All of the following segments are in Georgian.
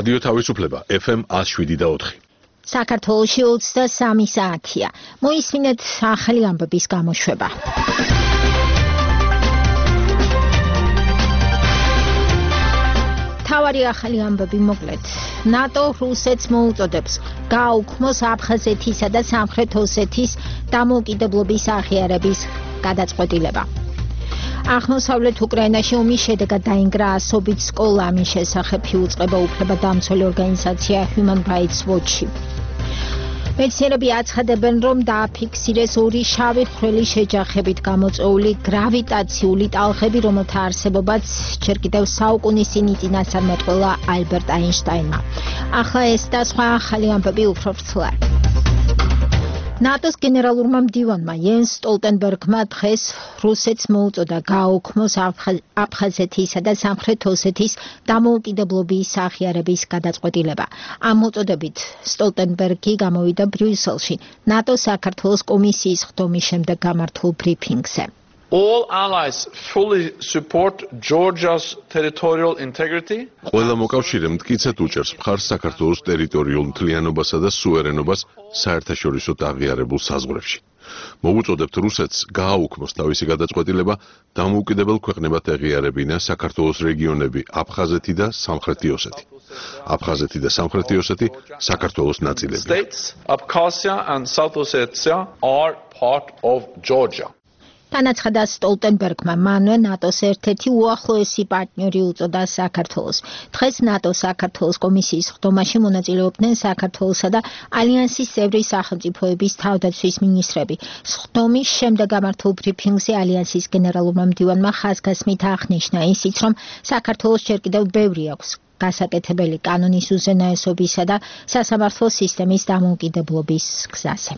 რადიო თავისუფლება FM 107.4. საქართველოში 23 საათია. მოისმინეთ ახალი ამბების გამოშვება. თავარი ახალი ამბები მოკლედ. ნატო რუსეთს მოუწოდებს გააუქმოს აფხაზეთისა და სამხრეთ ოსეთის დამოუკიდებლობის აღიარების გადაწყვეტილება. აღმოსავლეთ უკრაინაში ომის შედეგად დაინგრა ასობით სკოლა, ამის შესახებ იუწყება უფლებადამცველი ორგანიზაცია Human Rights Watch-ი. მეცნიერები აცხადებენ, რომ დააფიქსირეს ორი შავი ხვრელის შეჯახებით გამოწვეული გრავიტაციული ტალღები, რომელთა არსებობაც ჯერ კიდევ საუკუნის წინ იწინასწარმეტყველა ალბერტ აინშტაინმა. ახლა ეს და სხვა ახალი ამბები უფრო ვრცლად. ნატოს გენერალურმა მდივანმა იენს სტოლტენბერგმა დღეს რუსეთს მოუწოდა გააუქმოს აფხაზეთისა და სამხრეთ ოსეთის დამოუკიდებლობის აღიარების გადაწყვეტილება. ამ მოწოდებით სტოლტენბერგი გამოვიდა ბრიუსელში ნატოს საქართველოს კომისიის ხდომის შემდეგ გამართულ ბრიფინგზე. All allies fully support Georgia's territorial integrity. ყველა მოკავშირე მტკიცედ უჭერს მხარს საქართველოს ტერიტორიულ მთლიანობასა და სუვერენობას საერთაშორისო აღიარებულ საზღვრებში. მოვუწოდებთ რუსეთს გააუქმოს თავისი გადაწყვეტილება დამოუკიდებელ ქვეყნებად ეღიარებინა საქართველოს რეგიონები აფხაზეთი და სამხრეთი ოსეთი. აფხაზეთი და სამხრეთი ოსეთი საქართველოს ნაწილებია. States Abkhazia and South Ossetia are part of Georgia. თანაცხადა სტოლტენბერგმა მანვე ნატოს ერთ-ერთი უახლოესი პარტნიორი უწოდა საქართველოს. დღეს ნატოს საქართველოს კომისიის ხდომაში მონაწილეობდნენ საქართველოსა და ალიანსის წევრი სახელმწიფოების თავდაცვის მინისტრები. ხდომის შემდეგ გამართულ ბრიფინგზე ალიანსის გენერალურმა მდივანმა ხაზგასმით აღნიშნა ისიც, რომ საქართველოს ჯერ კიდევ ბევრი აქვს გასაკეთებელი კანონის უზენაესობისა და სასამართლო სისტემის დამოუკიდებლობის გზაზე.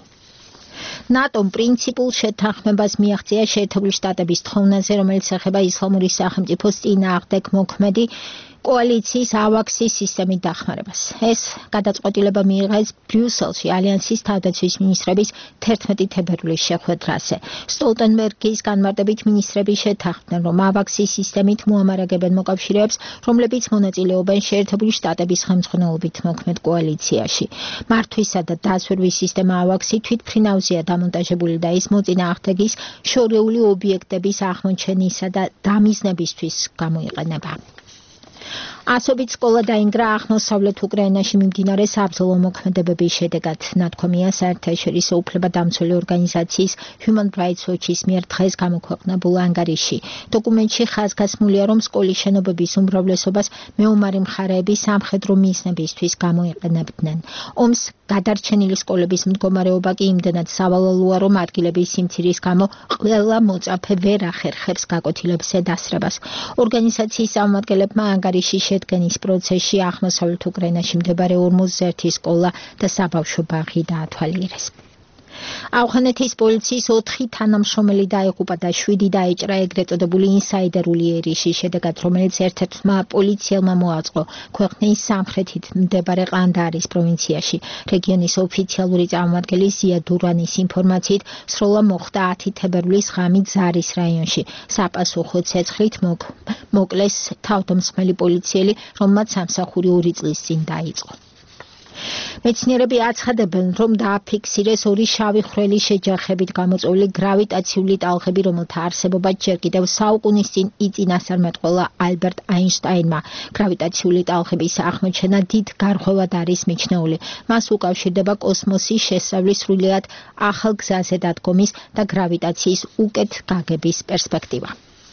ნატომ პრინციპულ შეთანხმებას მიაღწია შეერთებული შტატების თხოვნაზე, რომელიც ეხება ისლამური სახელმწიფოს წინააღმდეგ მოქმედი კოალიციის ავაქსის სისტემით დახმარებას. ეს გადაწყვეტილება მიიღეს ბრიუსელში ალიანსის თავდაცვის მინისტრების 11 თებერვლის შეხვედრაზე. სტოლტენბერგის განმარტებით მინისტრები შეთანხმდნენ, რომ ავაქსის სისტემით მოამარაგებენ მოკავშირეებს, რომლებიც მონაწილეობენ შეერთებული შტატების ხელმძღვანელობით მოქმედ კოალიციაში. მართვისა და დასვერვის სისტემა ავაქსი თვითმფრინავზეა დამონტაჟებული და ის მოწინააღმდეგის შორეული ობიექტების აღმოჩენისა და დამიზნებისთვის გამოიყენება. ასობით სკოლა დაინგრა აღმოსავლეთ უკრაინაში მიმდინარე საბრძოლო მოქმედებების შედეგად. ნათქვამია საერთაშორისო უფლებადამცველი ორგანიზაციის Human Rights Watch-ის მიერ დღეს გამოქვეყნებულ ანგარიში. დოკუმენტში ხაზგასმულია, რომ სკოლის შენობების უმრავლესობას მეომარი მხარეები სამხედრო მიზნებისთვის გამოიყენებდნენ. ომს გადარჩენილი სკოლების მდგომარეობა კი იმდენად სავალალოა, რომ ადგილების სიმცირის გამო ყველა მოწაფე ვერ ახერხებს გაკვეთილებზე დასრებას. ორგანიზაციის წარმომადგენლებმა ანგარიში შედგენის პროცესში აღმოსავლეთ უკრაინაში მდებარე 41 სკოლა და საბავშვო ბაღი დაათვალიერეს. ავღანეთის პოლიციის 4 თანამშრომელი დაიღუპა და 7 დაეჭრა ეგრეთ წოდებული ინსაიდერული ერიშის შედეგად, რომელიც ერთ-ერთმა პოლიციელმა მოაწყო ქვეყნის სამხრეთით მდებარე ყანდაარის პროვინციაში. რეგიონის ოფიციალური წარმომადგენელი ზია დურანის ინფორმაციით, სროლა მოხდა 10 თებერვლის ღამით ზარის რაიონში. საპასუხო ცეცხლით მოკლეს თავდამსხმელი პოლიციელი, რომელმაც სამსახური 2 წლის წინ დაიწყო. მეცნიერები აცხადებენ, რომ დააფიქსირეს ორი შავი ხვრელის შეჯახებით გამოწვეული გრავიტაციული ტალღები, რომელთა არსებობაც ჯერ კიდევ საუკუნის წინ იწინასწარმეტყველა ალბერტ აინშტაინმა. გრავიტაციული ტალღების აღმოჩენა დიდ გარღვევად არის მიჩნეული. მას უკავშირდება კოსმოსის შესწავლის სრულიად ახალ გზაზე დადგომის და გრავიტაციის უკეთ გაგების პერსპექტივა.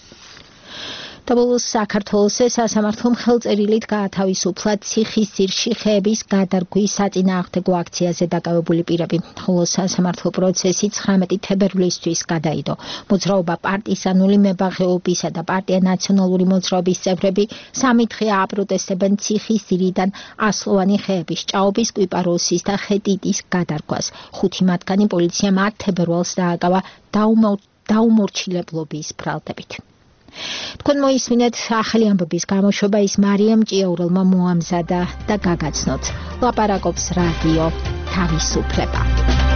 საბოლოოს საქართველოს სასამართლო ხელწერილით გაათავისუფლა ციხისძირში ხეების გადარგვის საწინააღმდეგო აქციაზე დაკავებული პირები. ხოლო სასამართლო პროცესი 19 თებერვლისთვის გადაიდო. მოძრაობა პარტიზანული მებაღეობისა და პარტია ნაციონალური მოძრაობის წევრები 3 დღე აპროტესტებენ ციხისძირიდან ასლოვანი ხეების, ჭაობის, კვიპაროსის და ხეტიტის გადარგვას. 5 მათგანი პოლიციამ 10 თებერვალს დააკავა დაუმორჩილებლობის ბრალდებით. თქვენ მოისმინეთ ახალი ამბების გამოშვება, ის მარიამ ჭიაურელმა მოამზადა და გაგაცნოთ. ლაპარაკობს რადიო თავისუფლება.